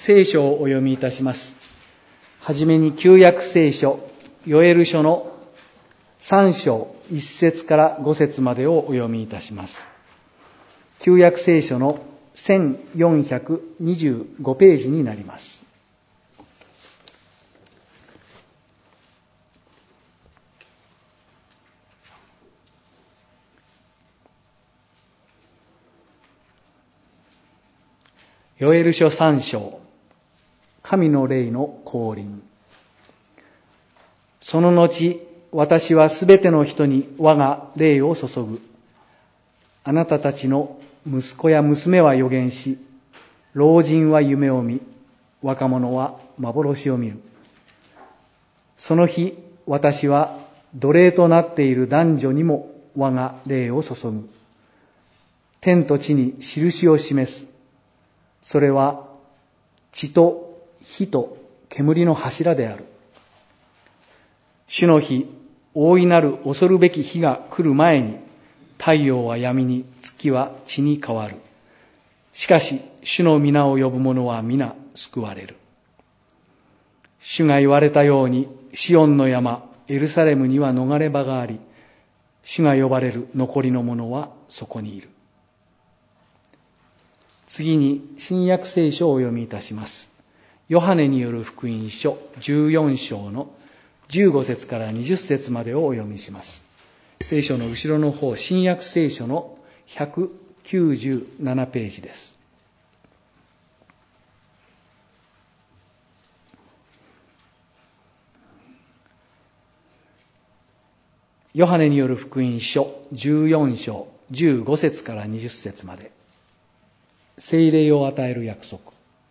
聖書をお読みいたします。はじめに旧約聖書ヨエル書の3章1節から5節までをお読みいたします。旧約聖書の1425ページになります。ヨエル書3章、神の霊の降臨。その後、私はすべての人に我が霊を注ぐ。あなたたちの息子や娘は預言し、老人は夢を見、若者は幻を見る。その日、私は奴隷となっている男女にも我が霊を注ぐ。天と地に印を示す。それは血と火と煙の柱である。主の日、大いなる恐るべき日が来る前に、太陽は闇に、月は血に変わる。しかし、主の皆を呼ぶ者は皆救われる。主が言われたように、シオンの山、エルサレムには逃れ場があり、主が呼ばれる残りの者はそこにいる。次に新約聖書をお読みいたします。ヨハネによる福音書14章の15節から20節までをお読みします。聖書の後ろの方、新約聖書の197ページです。ヨハネによる福音書14章15節から20節まで。聖霊を与える約束。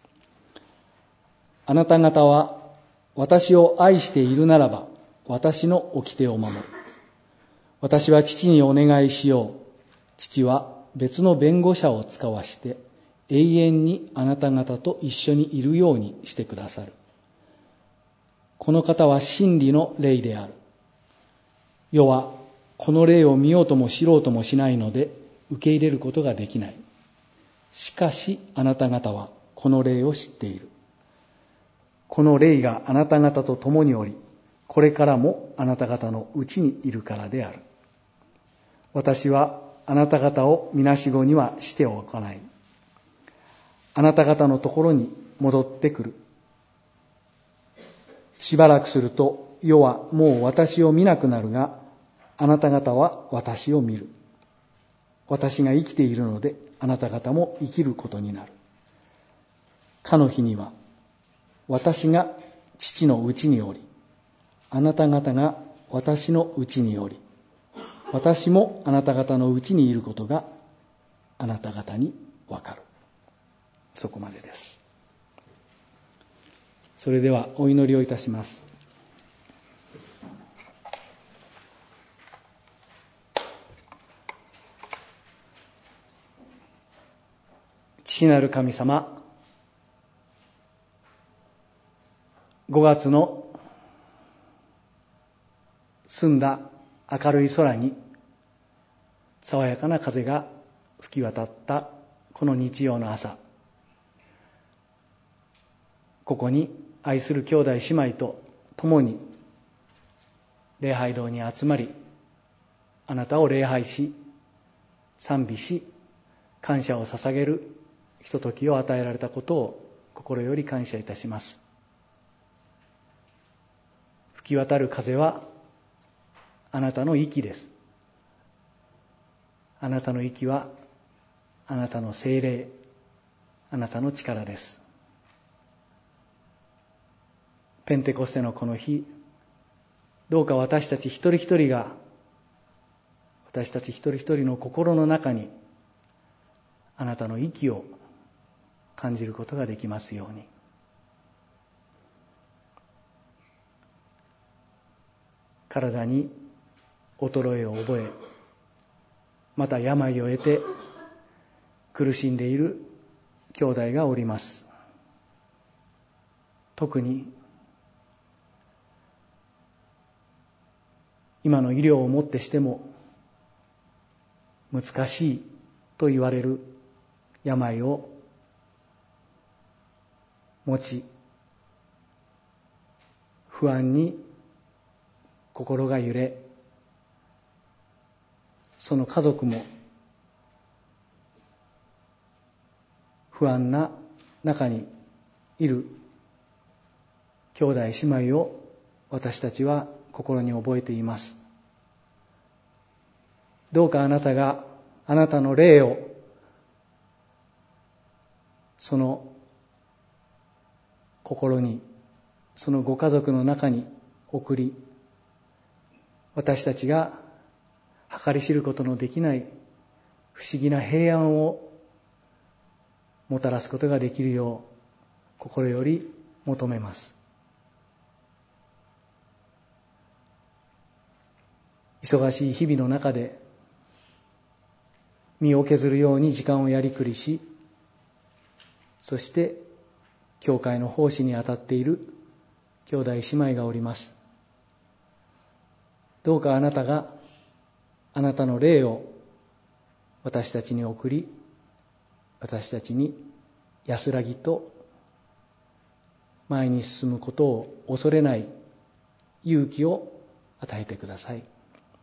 あなた方は私を愛しているならば、私の掟を守る。私は父にお願いしよう。父は別の弁護者を使わして、永遠にあなた方と一緒にいるようにしてくださる。この方は真理の霊である。世はこの霊を見ようとも知ろうともしないので、受け入れることができない。しかしあなた方はこの霊を知っている。この霊があなた方と共におり、これからもあなた方のうちにいるからである。私はあなた方をみなしごにはしておかない。あなた方のところに戻ってくる。しばらくすると世はもう私を見なくなるが、あなた方は私を見る。私が生きているので、あなた方も生きることになる。かの日には、私が父のうちにおり、あなた方が私のうちにおり、私もあなた方のうちにいることがあなた方にわかる。そこまでです。それではお祈りをいたします。父なる神様、5月の澄んだ明るい空に爽やかな風が吹き渡ったこの日曜の朝、ここに愛する兄弟姉妹と共に礼拝堂に集まり、あなたを礼拝し、賛美し、感謝を捧げるひとときを与えられたことを心より感謝いたします。吹き渡る風はあなたの息です。あなたの息はあなたの聖霊、あなたの力です。ペンテコステのこの日、どうか私たち一人一人が、私たち一人一人の心の中にあなたの息を感じることができますように。体に衰えを覚え、また病を得て苦しんでいる兄弟がおります。特に今の医療をもってしても難しいと言われる病を持ち、不安に心が揺れ、その家族も不安な中にいる兄弟姉妹を私たちは心に覚えています。どうかあなたがあなたの霊をその心に、そのご家族の中に送り、私たちが計り知ることのできない不思議な平安をもたらすことができるよう心より求めます。忙しい日々の中で身を削るように時間をやりくりし、そして教会の奉仕に当たっている兄弟姉妹がおります。どうかあなたがあなたの霊を私たちに送り、私たちに安らぎと前に進むことを恐れない勇気を与えてください。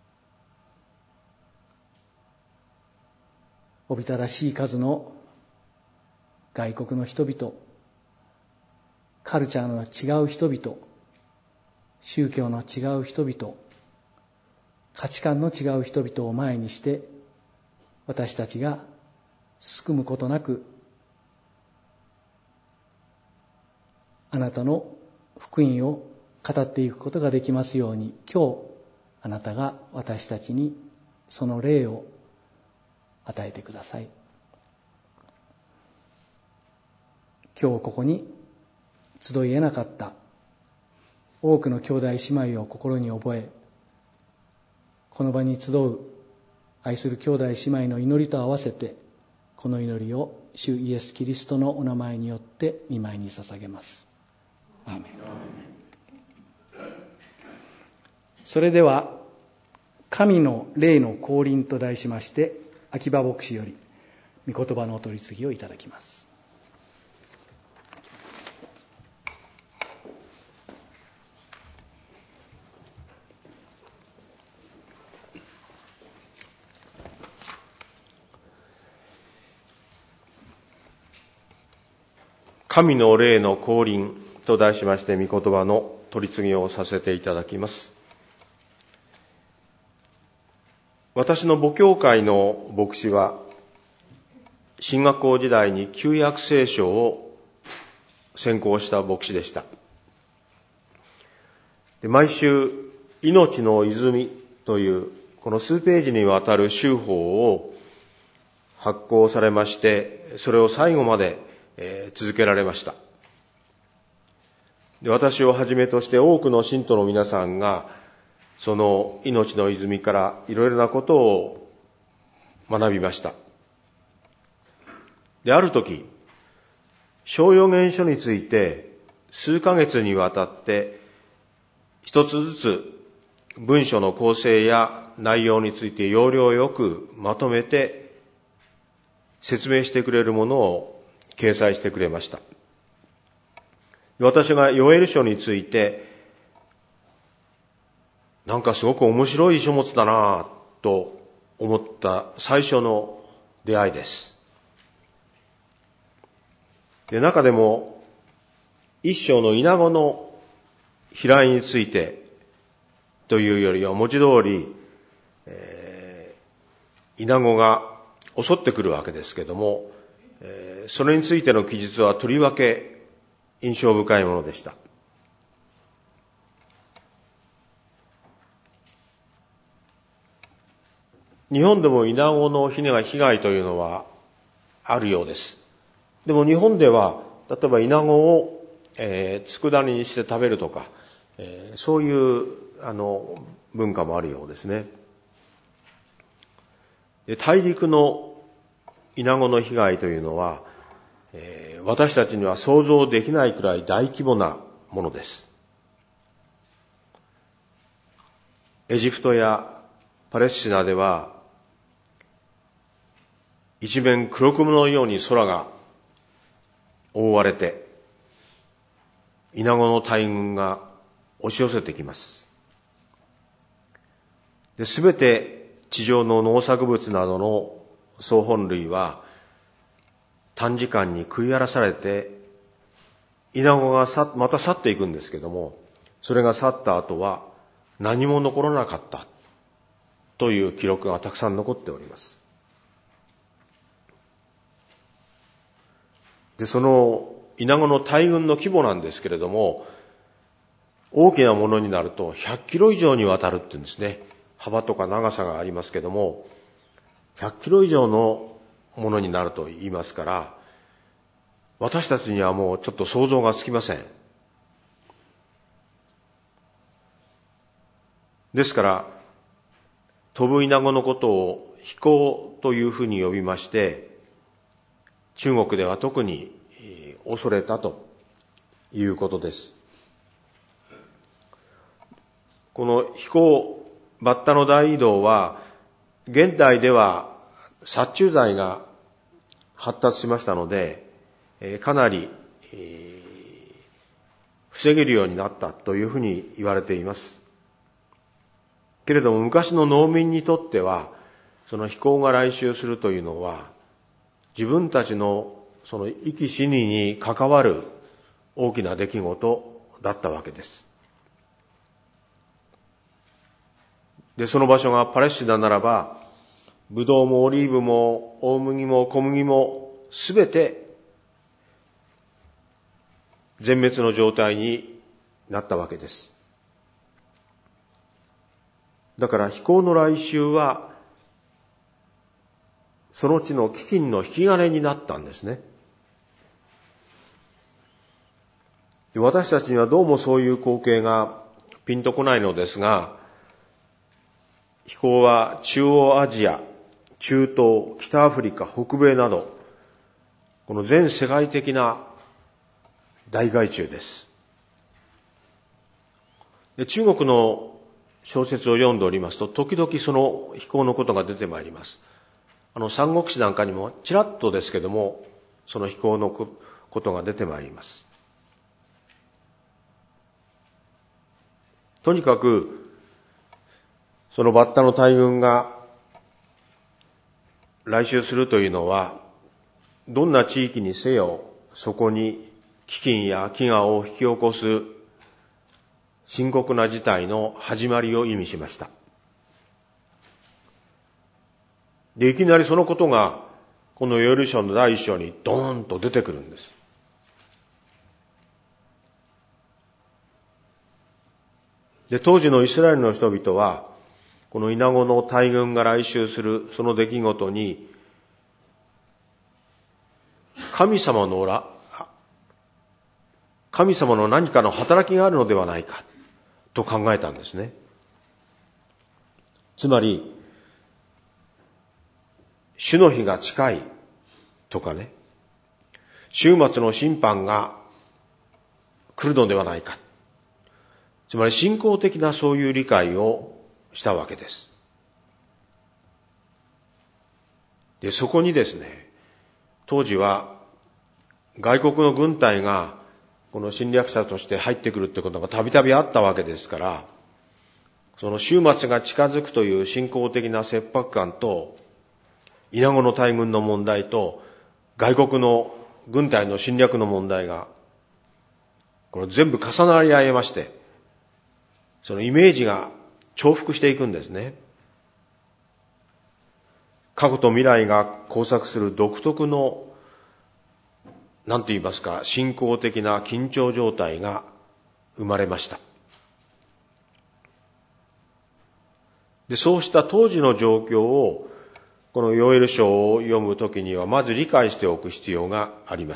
おびただしい数の外国の人々、カルチャーの違う人々、宗教の違う人々、価値観の違う人々を前にして、私たちがすくむことなく、あなたの福音を語っていくことができますように、今日あなたが私たちにその霊を与えてください。今日ここに集い得なかった多くの兄弟姉妹を心に覚え、この場に集う愛する兄弟姉妹の祈りと合わせて、この祈りを主イエス・キリストのお名前によって御前に捧げます。アーメン。それでは神の霊の降臨と題しまして、秋葉牧師より御言葉のお取り次ぎをいただきます。 神の霊の降臨と題しまして御言葉の取り次ぎをさせていただきます。私の母教会の牧師は神学校時代に旧約聖書を専攻した牧師でした。で、毎週命の泉というこの数ページにわたる修法を発行されまして、それを最後まで続けられました。で、私をはじめとして多くの信徒の皆さんがその命の泉からいろいろなことを学びました。で、ある時、小預言書について数ヶ月にわたって一つずつ文章の構成や内容について要領よくまとめて説明してくれるものを掲載してくれました。私がヨエル書についてなんかすごく面白い書物だなと思った最初の出会いです。で、中でも一章のイナゴの飛来についてというよりは文字通り、イナゴが襲ってくるわけですけども、それについての記述はとりわけ印象深いものでした。日本でもイナゴの被害というのはあるようです。でも日本では例えばイナゴを、佃煮にして食べるとか、そういう文化もあるようですね。で、大陸のイナゴの被害というのは、私たちには想像できないくらい大規模なものです。エジプトやパレスチナでは一面黒雲のように空が覆われて、 イナゴの大群が押し寄せてきます。すべて地上の農作物などの草本類は短時間に食い荒らされて、イナゴがまた去っていくんですけども、それが去った後は何も残らなかったという記録がたくさん残っております。で、そのイナゴの大群の規模なんですけれども、大きなものになると100キロ以上にわたるっていうんですね。幅とか長さがありますけども、100キロ以上のものになると言いますから、私たちにはもうちょっと想像がつきません。ですから、飛ぶイナゴのことを飛行というふうに呼びまして、中国では特に恐れたということです。この飛行、バッタの大移動は、現代では殺虫剤が発達しましたので、かなり防げるようになったというふうに言われています。けれども昔の農民にとっては、その飛行が来襲するというのは、自分たちのその生き死にに関わる大きな出来事だったわけです。で、その場所がパレスチナならば、ブドウもオリーブも大麦も小麦もすべて全滅の状態になったわけです。だから飛行の来襲は、その地の飢饉の引き金になったんですね。私たちにはどうもそういう光景がピンとこないのですが、飛行は中央アジア、中東、北アフリカ、北米など、この全世界的な大害虫です。で、中国の小説を読んでおりますと、時々その飛行のことが出てまいります。三国志なんかにもちらっとですけども、その飛行のことが出てまいります。とにかく、そのバッタの大群が来襲するというのは、どんな地域にせよ、そこに飢饉や飢餓を引き起こす深刻な事態の始まりを意味しました。で、いきなりそのことが、このヨエル書の第一章にドーンと出てくるんです。で、当時のイスラエルの人々は、このイナゴの大群が来襲するその出来事に、神様の何かの働きがあるのではないかと考えたんですね。つまり、主の日が近いとかね、終末の審判が来るのではないか。つまり信仰的なそういう理解をしたわけです。で、そこにですね、当時は外国の軍隊がこの侵略者として入ってくるってことがたびたびあったわけですから、その終末が近づくという信仰的な切迫感と、イナゴの大群の問題と、外国の軍隊の侵略の問題が、これ全部重なり合いまして、そのイメージが重複していくんですね。過去と未来が交錯する独特の、なんて言いますか、信仰的な緊張状態が生まれました。で、そうした当時の状況を、このヨエル書を読むときには、まず理解しておく必要があります。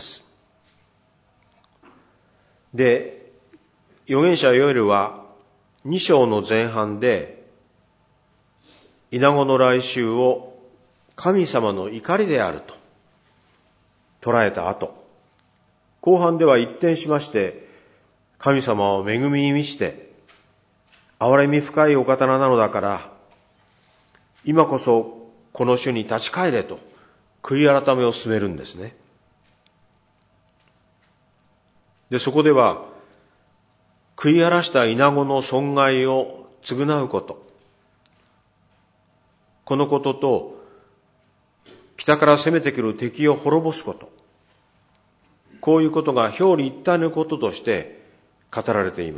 で、預言者ヨエルは、2章の前半で、イナゴの来襲を神様の怒りであると捉えた後、後半では一転しまして、神様を恵みに満ちて、憐れみ深いお方なのだから、今こそこの主に立ち返れと、悔い改めを進めるんですね。で、そこでは、 食い荒らしたイナゴの損害を償うこと。このことと、北から攻めてくる敵を滅ぼすこと。こういうことが表裏一体のこととして語られています。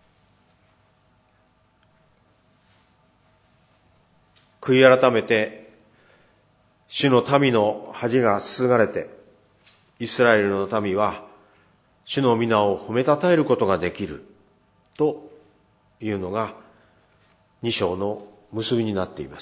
悔い改めて、主の民の恥がすすがれて、イスラエルの民は主の皆を褒めたたえることができるというのが2章の結びになっています。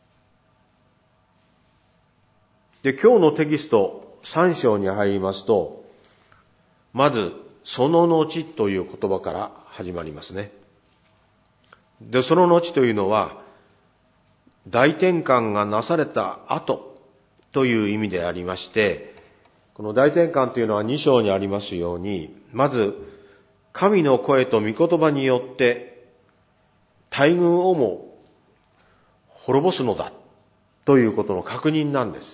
で、今日のテキスト3章に入りますと、まずその後という言葉から始まりますね。で、その後というのは大転換がなされた後という意味でありまして、この大転換というのは2章にありますように、まず神の声と御言葉によって大軍をも滅ぼすのだということの確認なんです。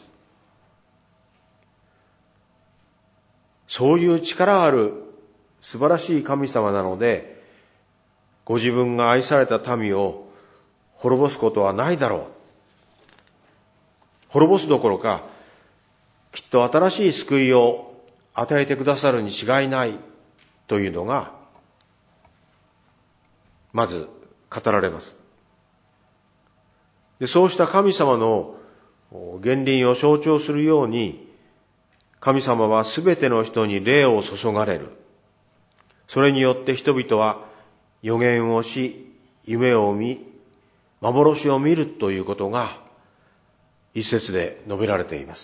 そういう力ある素晴らしい神様なので、ご自分が愛された民を滅ぼすことはないだろう。滅ぼすどころか、きっと新しい救いを与えてくださるに違いないというのが、まず語られます。で、そうした神様の原臨を象徴するように、神様はすべての人に霊を注がれる。それによって人々は預言をし、夢を見、幻を見るということが一節で述べられています。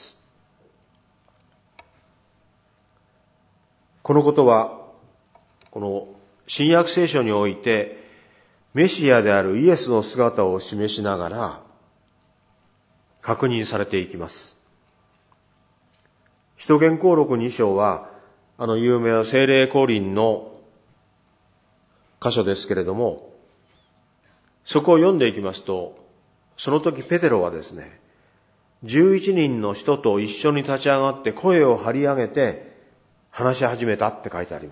このことは、この新約聖書においてメシアであるイエスの姿を示しながら確認されていきます。使徒言行録2章は、有名な聖霊降臨の箇所ですけれども、そこを読んでいきますと、その時ペテロはですね、11人の人と一緒に立ち上がって声を張り上げて話し始めたって書いてあります。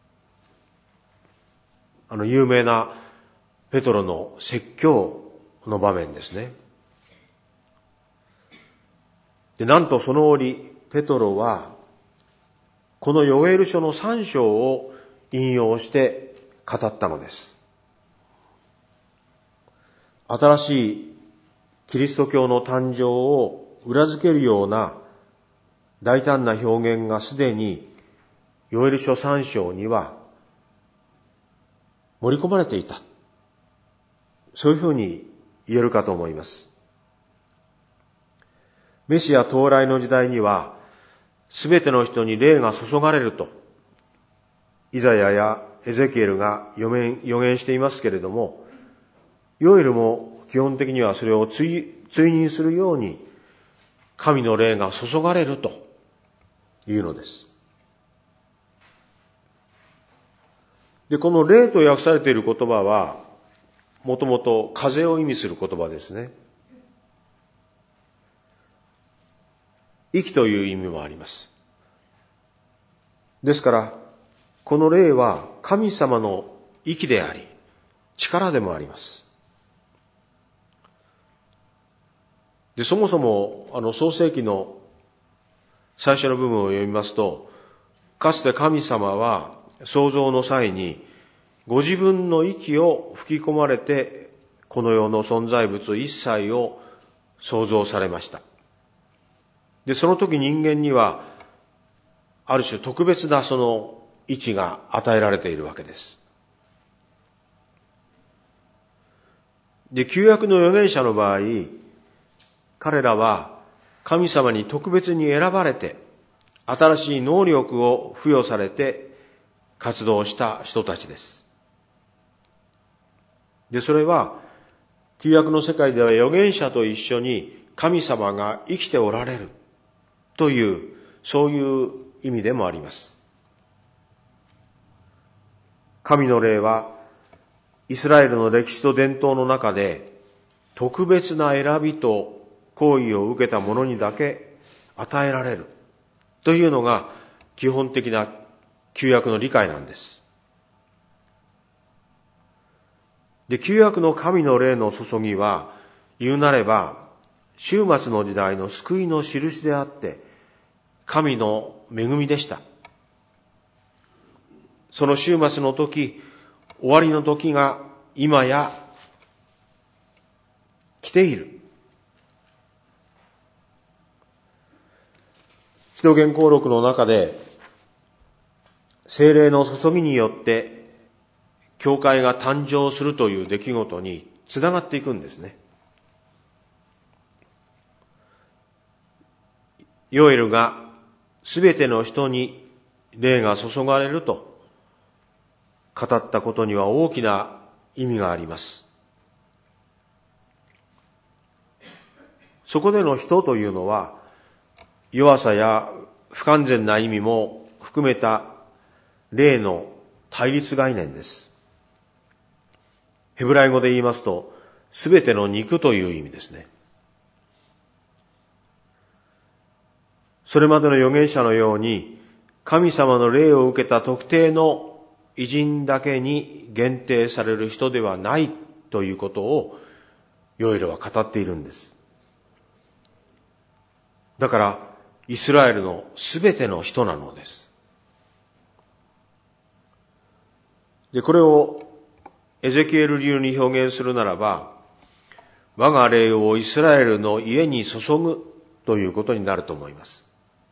有名なペトロの説教の場面ですね。で、なんとその折、ペトロはこのヨエル書の3章を引用して語ったのです。新しいキリスト教の誕生を裏付けるような大胆な表現がすでにヨエル書3章には盛り込まれていた。そういうふうに言えるかと思います。メシア到来の時代にはすべての人に霊が注がれるとイザヤやエゼキエルが予言していますけれども、ヨエルも基本的にはそれを追認するように神の霊が注がれるというのです。で、この霊と訳されている言葉はもともと風を意味する言葉ですね。息という意味もあります。ですからこの霊は神様の息であり力でもあります。で、そもそも創世記の最初の部分を読みますと、かつて神様は創造の際にご自分の息を吹き込まれてこの世の存在物一切を創造されました。で、その時人間にはある種特別なその位置が与えられているわけです。で、旧約の預言者の場合、彼らは神様に特別に選ばれて新しい能力を付与されて活動した人たちです。で、それは旧約の世界では預言者と一緒に神様が生きておられるというそういう意味でもあります。神の霊はイスラエルの歴史と伝統の中で特別な選びと行為を受けた者にだけ与えられるというのが基本的な旧約の理解なんです。 で、旧約の神の霊の注ぎは、言うなれば、終末の時代の救いの印であって、神の恵みでした。その終末の時、終わりの時が今や来ている。使徒言行録の中で、聖霊の注ぎによって教会が誕生するという出来事につながっていくんですね。ヨエルがすべての人に霊が注がれると語ったことには大きな意味があります。そこでの人というのは、弱さや不完全な意味も含めた霊の対立概念です。ヘブライ語で言いますと、すべての肉という意味ですね。それまでの預言者のように、神様の霊を受けた特定の偉人だけに限定される人ではないということを、ヨエルは語っているんです。だから、イスラエルのすべての人なのです。で、これをエゼキエル流に表現するならば、我が霊をイスラエルの家に注ぐということになると思います。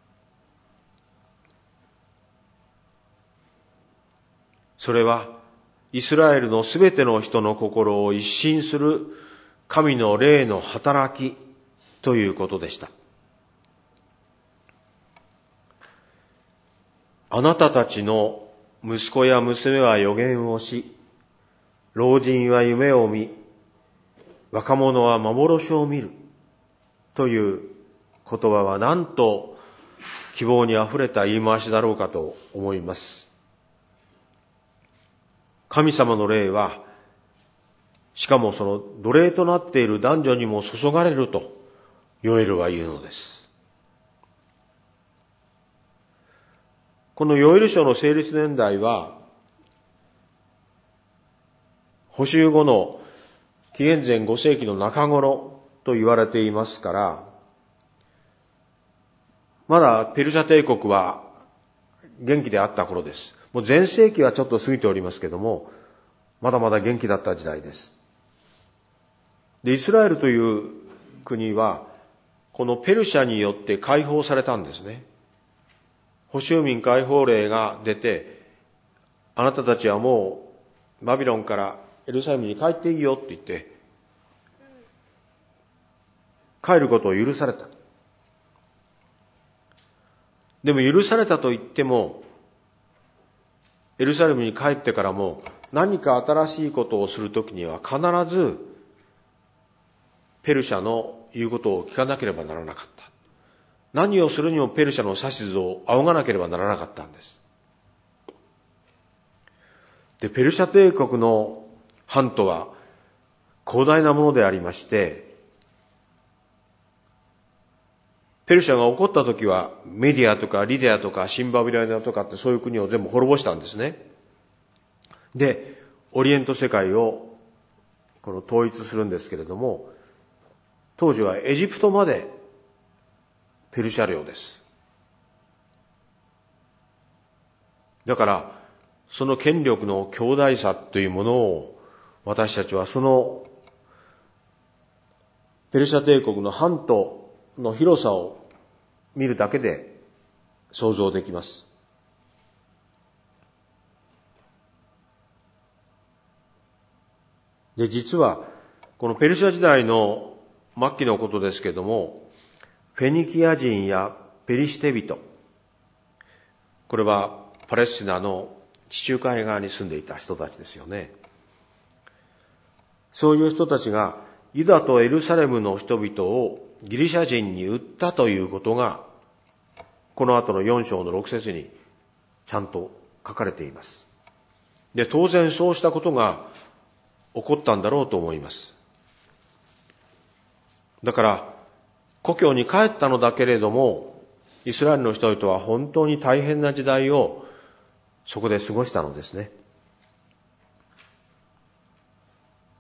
それは、イスラエルのすべての人の心を一新する神の霊の働きということでした。あなたたちの息子や娘は預言をし、老人は夢を見、若者は幻を見るという言葉はなんと希望にあふれた言い回しだろうかと思います。神様の霊は、しかもその奴隷となっている男女にも注がれるとヨエルは言うのです。このヨエル書の成立年代は、補修後の紀元前5世紀の中頃と言われていますから、まだペルシャ帝国は元気であった頃です。もう前世紀はちょっと過ぎておりますけども、まだまだ元気だった時代です。で、イスラエルという国は、このペルシャによって解放されたんですね。補修民解放令が出て、あなたたちはもうバビロンからエルサレムに帰っていいよって言って、帰ることを許された。でも許されたと言っても、エルサレムに帰ってからも何か新しいことをするときには必ずペルシャの言うことを聞かなければならなかった。何をするにもペルシャの指図を仰がなければならなかったんです。で、ペルシャ帝国の藩とは広大なものでありまして、ペルシャが起こった時はメディアとかリディアとかシンバビラナとかってそういう国を全部滅ぼしたんですね。で、オリエント世界をこの統一するんですけれども、当時はエジプトまでペルシャ領です。だから、その権力の強大さというものを私たちはそのペルシャ帝国の版図の広さを見るだけで想像できます。で、実はこのペルシャ時代の末期のことですけれども、フェニキア人やペリシテ人、これはパレスチナの地中海側に住んでいた人たちですよね。そういう人たちがユダとエルサレムの人々をギリシャ人に売ったということが、この後の4章の6節にちゃんと書かれています。で、当然そうしたことが起こったんだろうと思います。だから、故郷に帰ったのだけれども、イスラエルの人々は本当に大変な時代をそこで過ごしたのですね。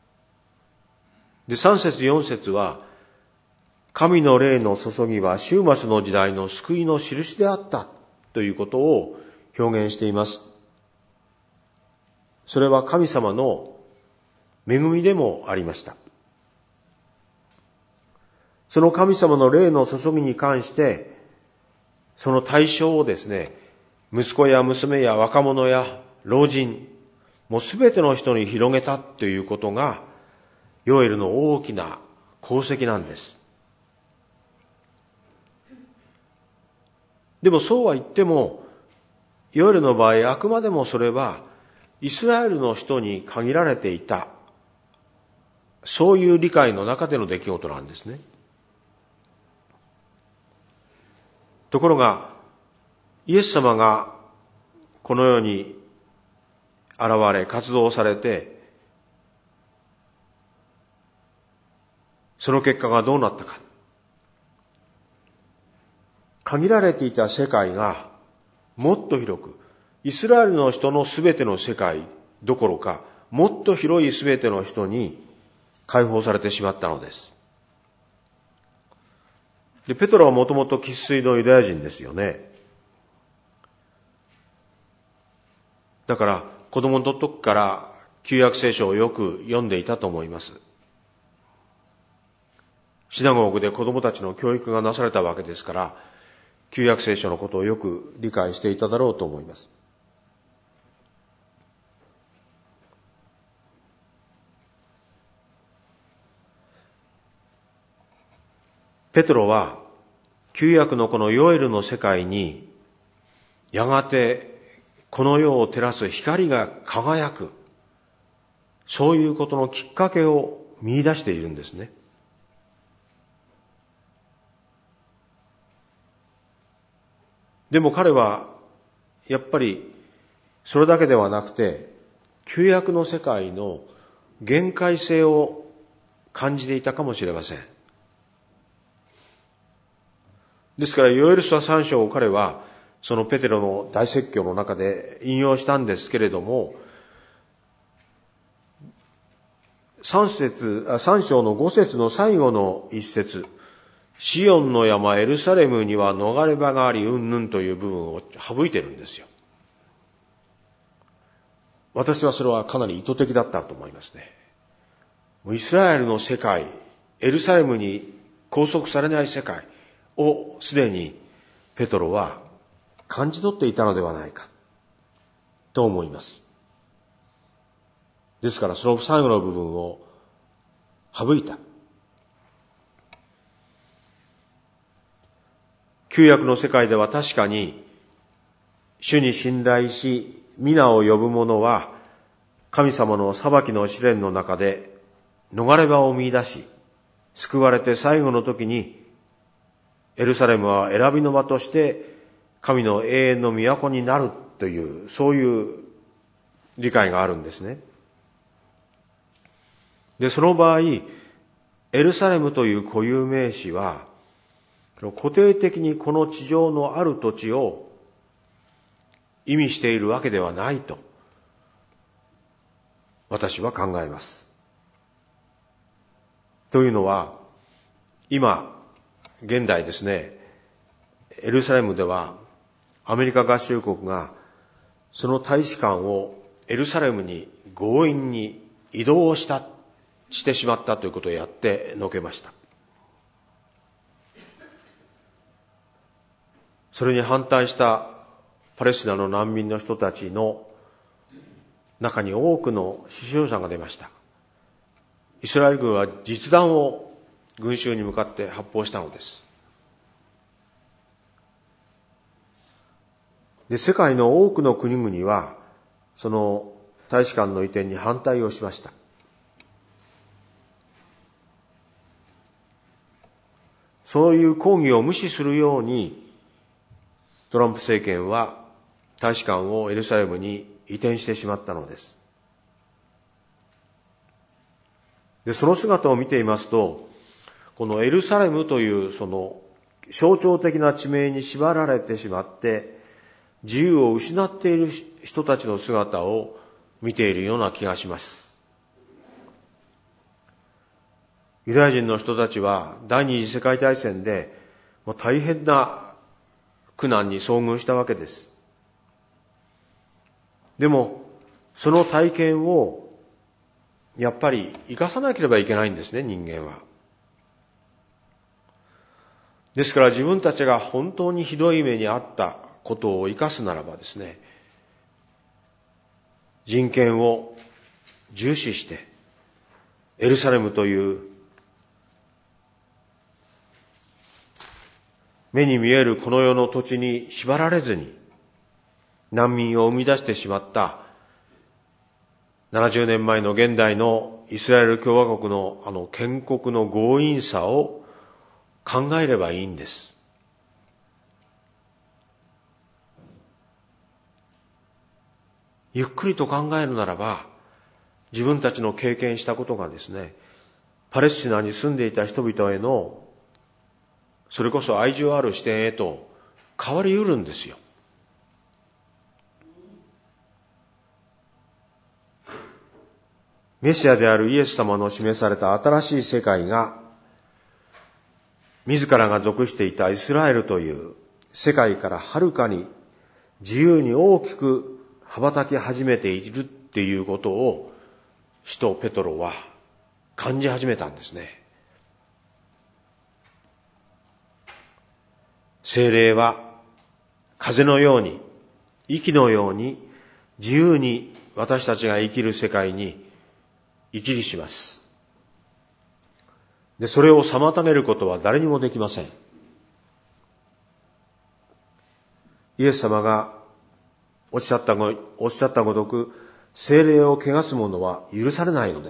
で、3節4節は、神の霊の注ぎは終末の時代の救いの印であったということを表現しています。それは神様の恵みでもありました。その神様の霊の注ぎに関して、その対象をですね、息子や娘や若者や老人、もうすべての人に広げたということが、ヨエルの大きな功績なんです。でもそうは言っても、ヨエルの場合、あくまでもそれは、イスラエルの人に限られていた、そういう理解の中での出来事なんですね。ところが、イエス様がこの世に現れ、活動されて、その結果がどうなったか。限られていた世界がもっと広く、イスラエルの人のすべての世界どころか、もっと広いすべての人に解放されてしまったのです。で、ペトロはもともと生粋のユダヤ人ですよね。だから子供の時から旧約聖書をよく読んでいたと思います。シナゴーグで子供たちの教育がなされたわけですから、旧約聖書のことをよく理解していただろうと思います。ペトロは旧約のこのヨエルの世界にやがてこの世を照らす光が輝く、そういうことのきっかけを見出しているんですね。でも彼はやっぱりそれだけではなくて、旧約の世界の限界性を感じていたかもしれません。ですからヨエル書3章を彼はそのペテロの大説教の中で引用したんですけれども、3章の5節の最後の一節、シオンの山エルサレムには逃れ場がありうんぬんという部分を省いてるんですよ。私はそれはかなり意図的だったと思いますね。イスラエルの世界、エルサレムに拘束されない世界をすでにペトロは感じ取っていたのではないかと思います。ですからその最後の部分を省いた。旧約の世界では確かに主に信頼し皆を呼ぶ者は神様の裁きの試練の中で逃れ場を見出し救われて最後の時にエルサレムは選びの場として神の永遠の都になるというそういう理解があるんですね。で、その場合エルサレムという固有名詞は固定的にこの地上のある土地を意味しているわけではないと私は考えます。というのは今現代ですね、エルサレムではアメリカ合衆国がその大使館をエルサレムに強引に移動してしまったということをやってのけました。それに反対したパレスチナの難民の人たちの中に多くの死傷者が出ました。イスラエル軍は実弾を群衆に向かって発砲したのです。で、世界の多くの国々はその大使館の移転に反対をしました。そういう抗議を無視するようにトランプ政権は大使館をエルサレムに移転してしまったのです。で、その姿を見ていますと、このエルサレムというその象徴的な地名に縛られてしまって自由を失っている人たちの姿を見ているような気がします。 ユダヤ人の人たちは第二次世界大戦でもう大変な苦難に遭遇したわけです。でもその体験をやっぱり生かさなければいけないんですね、人間は。ですから自分たちが本当にひどい目に遭ったことを生かすならばですね、人権を重視してエルサレムという目に見えるこの世の土地に縛られずに難民を生み出してしまった70年前の現代のイスラエル共和国のあの建国の強引さを考えればいいんです。ゆっくりと考えるならば、自分たちの経験したことがですね、パレスチナに住んでいた人々へのそれこそ愛情ある視点へと変わりうるんですよ。メシアであるイエス様の示された新しい世界が、自らが属していたイスラエルという世界からはるかに自由に大きく羽ばたき始めているっていうことを、使徒ペトロは感じ始めたんですね。聖霊は風のように、息のように自由に私たちが生きる世界に生きりします。で、それを妨げることは誰にもできません。イエス様がおっしゃったごとく、聖霊を汚す者は許されないのです。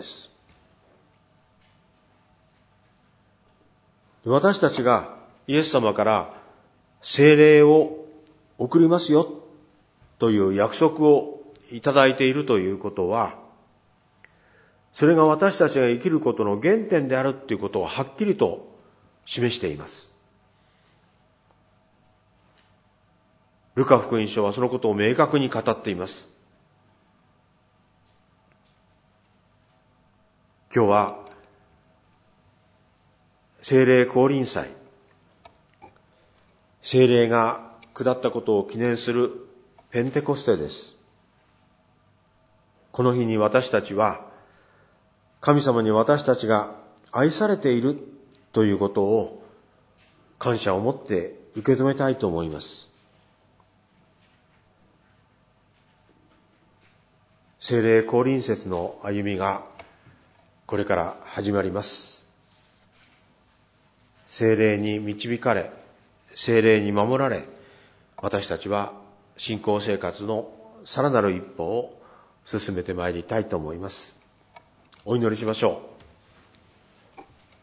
私たちがイエス様から聖霊を送りますよという約束をいただいているということは、それが私たちが生きることの原点であるということをはっきりと示しています。ルカ福音書はそのことを明確に語っています。今日は聖霊降臨祭、聖霊が下ったことを記念するペンテコステです。この日に私たちは神様に私たちが愛されているということを感謝を持って受け止めたいと思います。聖霊降臨節の歩みがこれから始まります。聖霊に導かれ、聖霊に守られ、私たちは信仰生活のさらなる一歩を進めてまいりたいと思います。お祈りしましょう。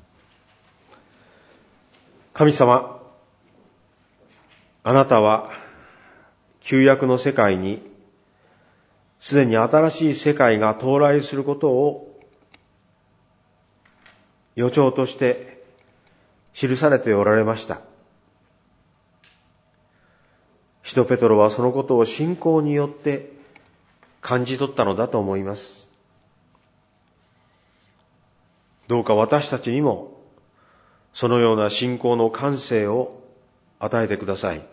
神様、あなたは旧約の世界にすでに新しい世界が到来することを予兆として記されておられました。使徒ペトロはそのことを信仰によって感じ取ったのだと思います。どうか私たちにもそのような信仰の感性を与えてください。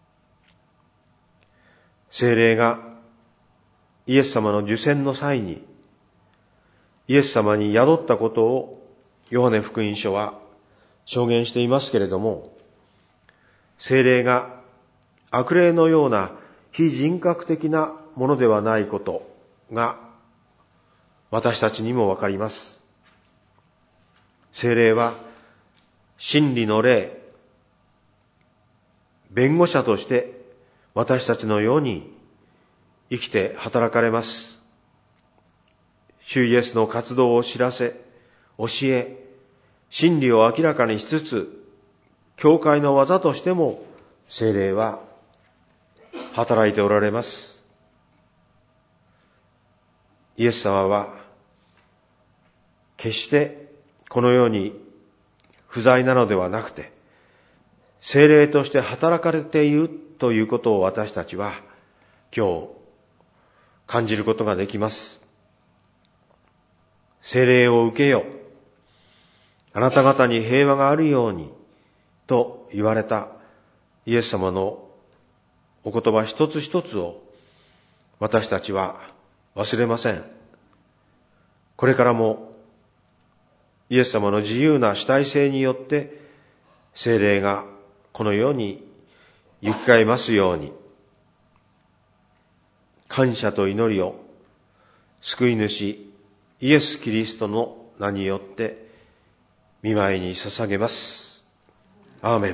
聖霊がイエス様の受洗の際にイエス様に宿ったことをヨハネ福音書は証言していますけれども、聖霊が悪霊のような非人格的なものではないことが私たちにもわかります。聖霊は真理の霊、弁護者として私たちのように生きて働かれます。主イエスの活動を知らせ、教え、真理を明らかにしつつ、教会の技としても聖霊は働いておられます。イエス様は決してこのように不在なのではなくて、聖霊として働かれているということを私たちは今日感じることができます。聖霊を受けよ。 あなた方に平和があるようにと言われたイエス様のお言葉一つ一つを私たちは忘れません。これからもイエス様の自由な主体性によって聖霊がこの世に行き交いますように、感謝と祈りを救い主イエス・キリストの名によって御前に捧げます。アーメン。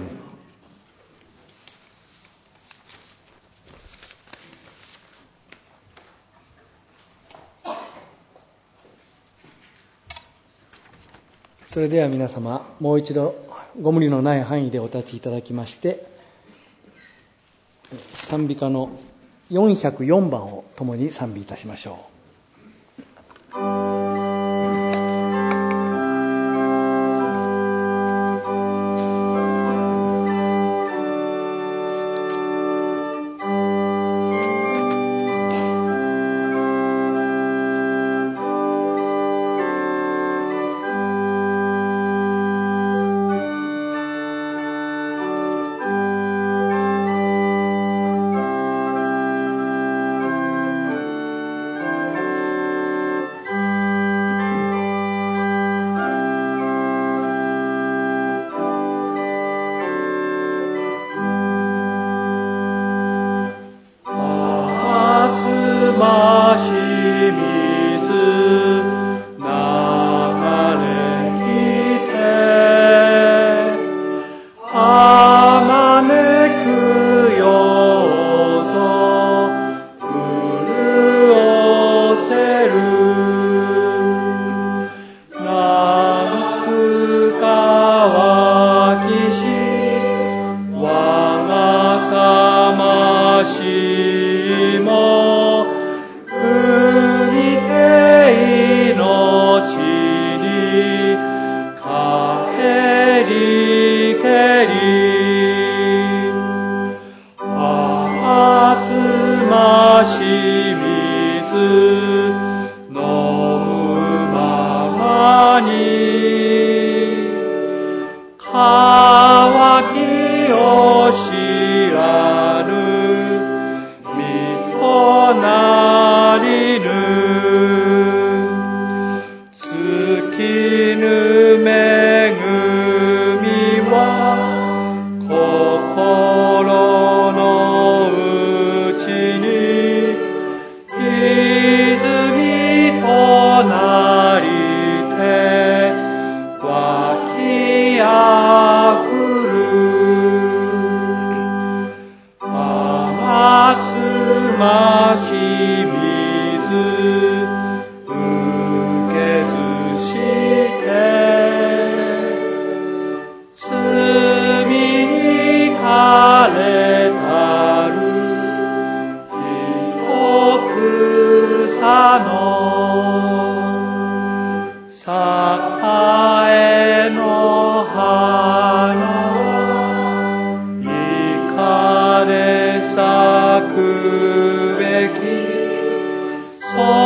それでは皆様、もう一度ご無理のない範囲でお立ちいただきまして、賛美歌の404番を共に賛美いたしましょう。 咲くべき